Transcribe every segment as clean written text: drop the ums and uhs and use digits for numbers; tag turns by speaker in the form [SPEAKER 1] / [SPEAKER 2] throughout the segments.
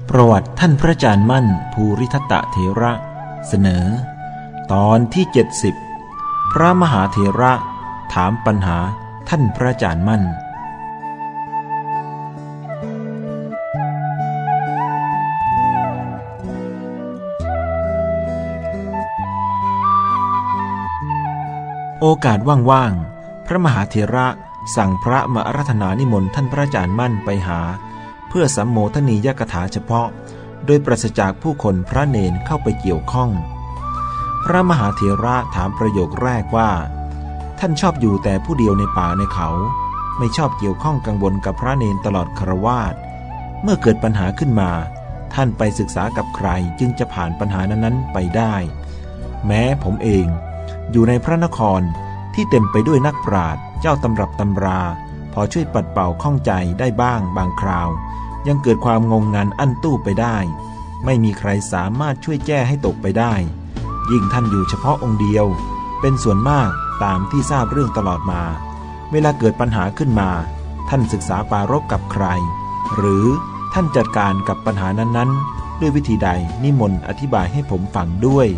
[SPEAKER 1] ประวัติท่านพระอาจารย์มั่นภูริทัตตเถระเสนอตอนที่70พระมหาเถระถามปัญหาท่านพระอาจารย์มั่นโอกาสว่างๆพระมหาเถระสั่งพระมาอาราธนานิมนต์ท่านพระอาจารย์มั่นไปหาเพื่อสัมโมทนียกถาเฉพาะโดยปราศจากผู้คนพระเนนเข้าไปเกี่ยวข้องพระมหาเถระถามประโยคแรกว่าท่านชอบอยู่แต่ผู้เดียวในป่าในเขาไม่ชอบเกี่ยวข้องกังวลกับพระเนนตลอดฆราวาสเมื่อเกิดปัญหาขึ้นมาท่านไปศึกษากับใครจึงจะผ่านปัญหานั้นๆไปได้แม้ผมเองอยู่ในพระนครที่เต็มไปด้วยนักปราชญ์เจ้าตำรับตำราพอช่วยปัดเป่าข้องใจได้บ้างบางคราวยังเกิดความงงงันอั้นตู้ไปได้ไม่มีใครสามารถช่วยแก้ให้ตกไปได้ยิ่งท่านอยู่เฉพาะองค์เดียวเป็นส่วนมากตามที่ทราบเรื่องตลอดมาเวลาเกิดปัญหาขึ้นมาท่านศึกษาปรารภกับใครหรือท่านจัดการกับปัญหานั้นๆด้วยวิธีใดนิมนต์อธิบายให้ผมฟังด้วย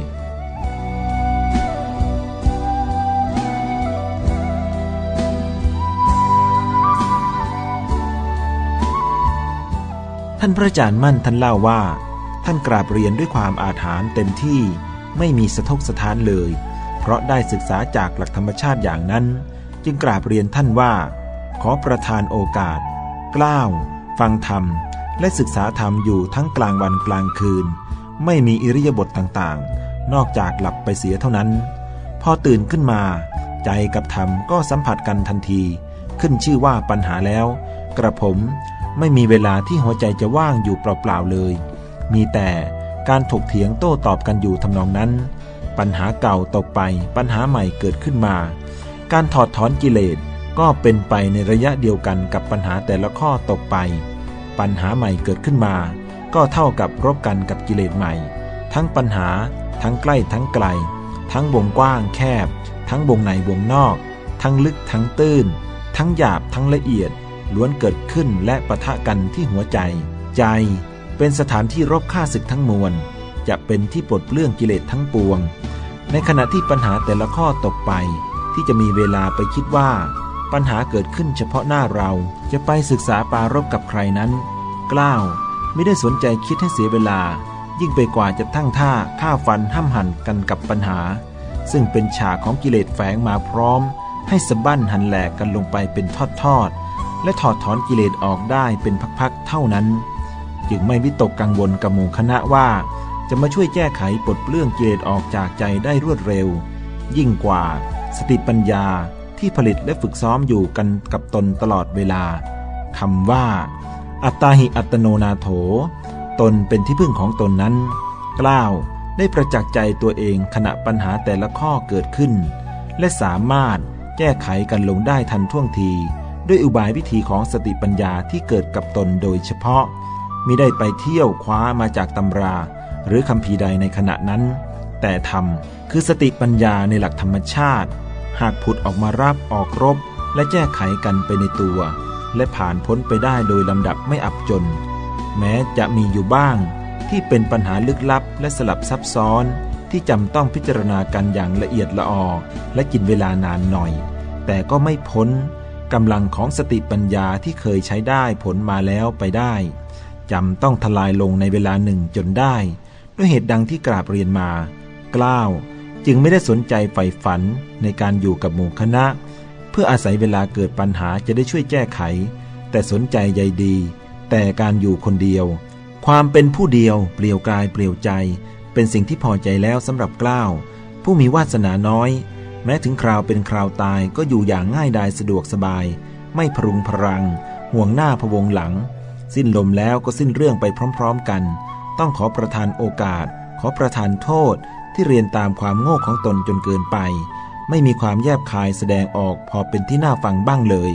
[SPEAKER 1] ท่านพระอาจารย์มั่นท่านเล่าว่าท่านกราบเรียนด้วยความอาถรรพ์เต็มที่ไม่มีสะทกสะท้านเลยเพราะได้ศึกษาจากหลักธรรมชาติอย่างนั้นจึงกราบเรียนท่านว่าขอประทานโอกาสกล้าวฟังธรรมและศึกษาธรรมอยู่ทั้งกลางวันกลางคืนไม่มีอิริยาบถต่างๆนอกจากหลับไปเสียเท่านั้นพอตื่นขึ้นมาใจกับธรรมก็สัมผัสกันทันทีขึ้นชื่อว่าปัญหาแล้วกระผมไม่มีเวลาที่หัวใจจะว่างอยู่เปล่าๆเลยมีแต่การถกเถียงโต้ตอบกันอยู่ทำนองนั้นปัญหาเก่าตกไปปัญหาใหม่เกิดขึ้นมาการถอดถอนกิเลสก็เป็นไปในระยะเดียวกันกับปัญหาแต่ละข้อตกไปปัญหาใหม่เกิดขึ้นมาก็เท่ากับรบกันกับกิเลสใหม่ทั้งปัญหาทั้งใกล้ทั้งไกลทั้งวงกว้างแคบทั้งวงในวงนอกทั้งลึกทั้งตื้นทั้งหยาบทั้งละเอียดล้วนเกิดขึ้นและปะทะกันที่หัวใจใจเป็นสถานที่รบฆ่าศึกทั้งมวลจะเป็นที่ปลดเปลื้องกิเลสทั้งปวงในขณะที่ปัญหาแต่ละข้อตกไปที่จะมีเวลาไปคิดว่าปัญหาเกิดขึ้นเฉพาะหน้าเราจะไปศึกษาปรารภกับใครนั้นกล้าวไม่ได้สนใจคิดให้เสียเวลายิ่งไปกว่าจะตั้งท่าฆ่าฟันห้ำหั่นกันกับปัญหาซึ่งเป็นฉากของกิเลสแฝงมาพร้อมให้สะบั้นหั่นแหลกกันลงไปเป็นทอดๆและถอดถอนกิเลสออกได้เป็นพักๆเท่านั้นจึงไม่วิตกกังวลกับหมู่คณะว่าจะมาช่วยแก้ไขปลดเปลื้องกิเลสออกจากใจได้รวดเร็วยิ่งกว่าสติปัญญาที่ผลิตและฝึกซ้อมอยู่กันกับตนตลอดเวลาคำว่าอัตตาหิอัตโนนาโถตนเป็นที่พึ่งของตนนั้นกล้าวได้ประจักษ์ใจตัวเองขณะปัญหาแต่ละข้อเกิดขึ้นและสามารถแก้ไขกันลงได้ทันท่วงทีด้วยอุบายวิธีของสติปัญญาที่เกิดกับตนโดยเฉพาะมิได้ไปเที่ยวคว้ามาจากตำราหรือคัมภีร์ใดในขณะนั้นแต่ธรรมคือสติปัญญาในหลักธรรมชาติหากผุดออกมารับออกรบและแก้ไขกันไปในตัวและผ่านพ้นไปได้โดยลำดับไม่อับจนแม้จะมีอยู่บ้างที่เป็นปัญหาลึกลับและสลับซับซ้อนที่จำต้องพิจารณากันอย่างละเอียดละออและกินเวลานานหน่อยแต่ก็ไม่พ้นกำลังของสติปัญญาที่เคยใช้ได้ผลมาแล้วไปได้จำต้องทลายลงในเวลาหนึ่งจนได้ด้วยเหตุดังที่กราบเรียนมากล้าวจึงไม่ได้สนใจใฝ่ฝันในการอยู่กับหมู่คณะเพื่ออาศัยเวลาเกิดปัญหาจะได้ช่วยแก้ไขแต่สนใจใยดีแต่การอยู่คนเดียวความเป็นผู้เดียวเปลี่ยวกายเปลี่ยวใจเป็นสิ่งที่พอใจแล้วสำหรับกล้าวผู้มีวาสนาน้อยแม้ถึงคราวเป็นคราวตายก็อยู่อย่างง่ายดายสะดวกสบายไม่พรุงพรังห่วงหน้าพะวงหลังสิ้นลมแล้วก็สิ้นเรื่องไปพร้อมๆกันต้องขอประทานโอกาสขอประทานโทษที่เรียนตามความโง่ของตนจนเกินไปไม่มีความแยบคายแสดงออกพอเป็นที่น่าฟังบ้างเลย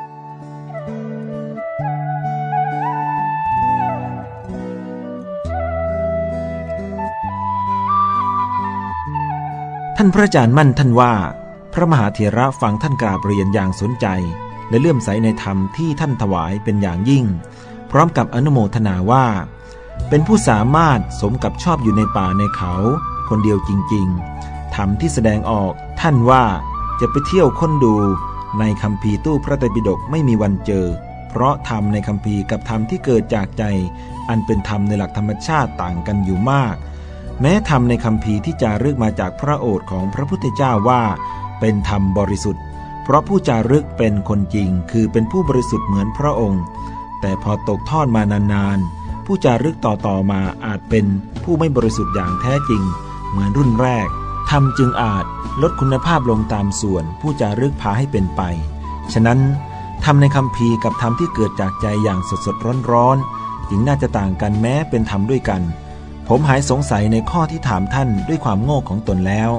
[SPEAKER 1] ท่านพระอาจารย์มั่นท่านว่าพระมหาเถระฟังท่านกราบเรียนอย่างสนใจและเลื่อมใสในธรรมที่ท่านถวายเป็นอย่างยิ่งพร้อมกับอนุโมทนาว่าเป็นผู้สามารถสมกับชอบอยู่ในป่าในเขาคนเดียวจริงๆธรรมที่แสดงออกท่านว่าจะไปเที่ยวค้นดูในคัมภีร์ตู้พระไตรปิฎกไม่มีวันเจอเพราะธรรมในคัมภีร์กับธรรมที่เกิดจากใจอันเป็นธรรมในหลักธรรมชาติต่างกันอยู่มากแม้ธรรมในคัมภีร์ที่จารึกมาจากพระโอษฐ์ของพระพุทธเจ้าว่าเป็นธรรมบริสุทธิ์เพราะผู้จารึกเป็นคนจริงคือเป็นผู้บริสุทธิ์เหมือนพระองค์แต่พอตกทอดมานานๆผู้จารึกต่อมาอาจเป็นผู้ไม่บริสุทธิ์อย่างแท้จริงเหมือนรุ่นแรกธรรมจึงอาจลดคุณภาพลงตามส่วนผู้จารึกพาให้เป็นไปฉะนั้นธรรมในคัมภีร์กับธรรมที่เกิดจากใจอย่างสดๆร้อนๆจึงน่าจะต่างกันแม้เป็นธรรมด้วยกันผมหายสงสัยในข้อที่ถามท่านด้วยความโง่ของตนแล้ว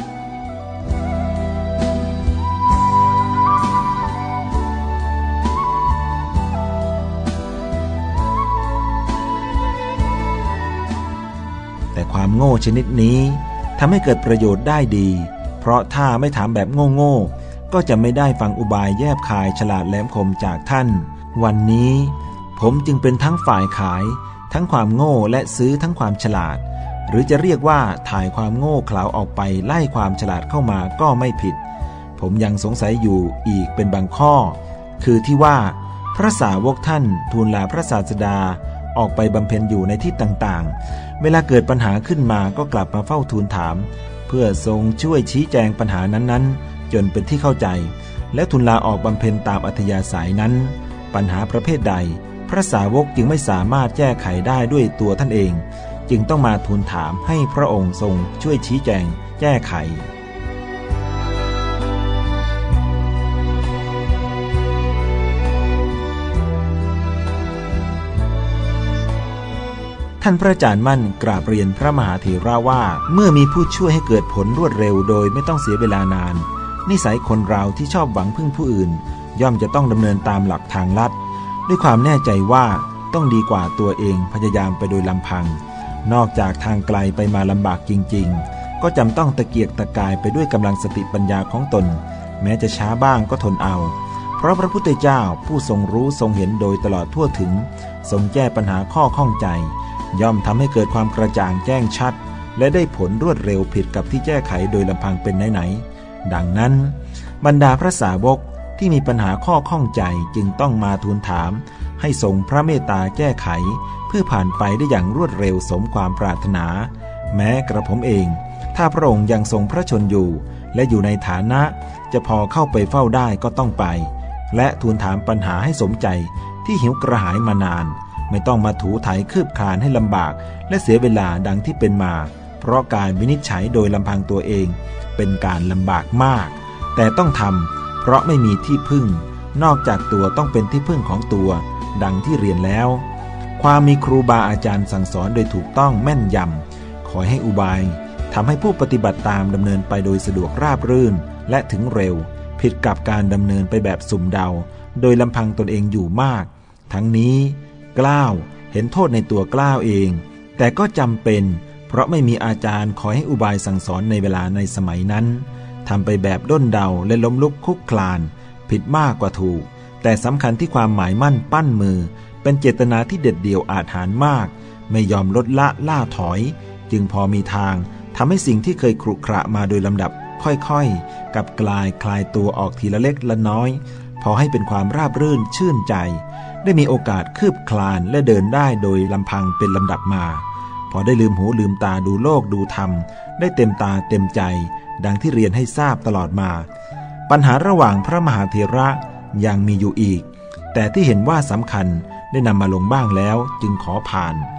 [SPEAKER 1] แต่ความโง่ชนิดนี้ทำให้เกิดประโยชน์ได้ดีเพราะถ้าไม่ถามแบบโง่ๆก็จะไม่ได้ฟังอุบายแยบคายฉลาดแหลมคมจากท่านวันนี้ผมจึงเป็นทั้งฝ่ายขายทั้งความโง่และซื้อทั้งความฉลาดหรือจะเรียกว่าถ่ายความโง่เขลาออกไปไล่ความฉลาดเข้ามาก็ไม่ผิดผมยังสงสัยอยู่อีกเป็นบางข้อคือที่ว่าพระสาวกท่านทูลลาพระศาสดาออกไปบำเพ็ญอยู่ในที่ต่างๆเวลาเกิดปัญหาขึ้นมาก็กลับมาเฝ้าทูลถามเพื่อทรงช่วยชี้แจงปัญหานั้นๆจนเป็นที่เข้าใจและทูลลาออกบำเพ็ญตามอัธยาศัยนั้นปัญหาประเภทใดพระสาวกจึงไม่สามารถแก้ไขได้ด้วยตัวท่านเองจึงต้องมาทูลถามให้พระองค์ทรงช่วยชี้แจงแก้ไขท่านพระอาจารย์มั่นกราบเรียนพระมหาเถระว่าเมื่อมีผู้ช่วยให้เกิดผลรวดเร็วโดยไม่ต้องเสียเวลานานนิสัยคนเราที่ชอบหวังพึ่งผู้อื่นย่อมจะต้องดำเนินตามหลักทางลัดด้วยความแน่ใจว่าต้องดีกว่าตัวเองพยายามไปโดยลำพังนอกจากทางไกลไปมาลำบากจริงๆก็จำต้องตะเกียกตะกายไปด้วยกำลังสติปัญญาของตนแม้จะช้าบ้างก็ทนเอาเพราะพระพุทธเจ้าผู้ทรงรู้ทรงเห็นโดยตลอดทั่วถึงทรงแก้ปัญหาข้อข้องใจย่อมทำให้เกิดความกระจ่างแจ้งชัดและได้ผลรวดเร็วผิดกับที่แก้ไขโดยลำพังเป็นไหนๆดังนั้นบรรดาพระสาวกที่มีปัญหาข้อข้องใจจึงต้องมาทูลถามให้ทรงพระเมตตาแก้ไขเพื่อผ่านไปได้อย่างรวดเร็วสมความปรารถนาแม้กระผมเองถ้าพระองค์ยังทรงพระชนอยู่และอยู่ในฐานะจะพอเข้าไปเฝ้าได้ก็ต้องไปและทูลถามปัญหาให้สมใจที่หิวกระหายมานานไม่ต้องมาถูไถคืบคลานให้ลำบากและเสียเวลาดังที่เป็นมาเพราะการวินิจฉัยโดยลำพังตัวเองเป็นการลำบากมากแต่ต้องทำเพราะไม่มีที่พึ่งนอกจากตัวต้องเป็นที่พึ่งของตัวดังที่เรียนแล้วความมีครูบาอาจารย์สั่งสอนโดยถูกต้องแม่นยำขอให้อุบายทำให้ผู้ปฏิบัติตามดำเนินไปโดยสะดวกราบรื่นและถึงเร็วผิดกับการดำเนินไปแบบสุ่มเดาโดยลำพังตนเองอยู่มากทั้งนี้กล้าวเห็นโทษในตัวกล้าวเองแต่ก็จำเป็นเพราะไม่มีอาจารย์คอยให้อุบายสั่งสอนในเวลาในสมัยนั้นทำไปแบบด้นเดาและล้มลุกคลุกคลานผิดมากกว่าถูกแต่สำคัญที่ความหมายมั่นปั้นมือเป็นเจตนาที่เด็ดเดี่ยวอาถรรพ์มากไม่ยอมลดละล่าถอยจึงพอมีทางทำให้สิ่งที่เคยขรุขระมาโดยลำดับค่อยๆกับกลายคลายตัวออกทีละเล็กละน้อยพอให้เป็นความราบรื่นชื่นใจได้มีโอกาสคืบคลานและเดินได้โดยลำพังเป็นลำดับมาพอได้ลืมหูลืมตาดูโลกดูธรรมได้เต็มตาเต็มใจดังที่เรียนให้ทราบตลอดมาปัญหาระหว่างพระมหาเถระยังมีอยู่อีกแต่ที่เห็นว่าสำคัญได้นำมาลงบ้างแล้วจึงขอผ่าน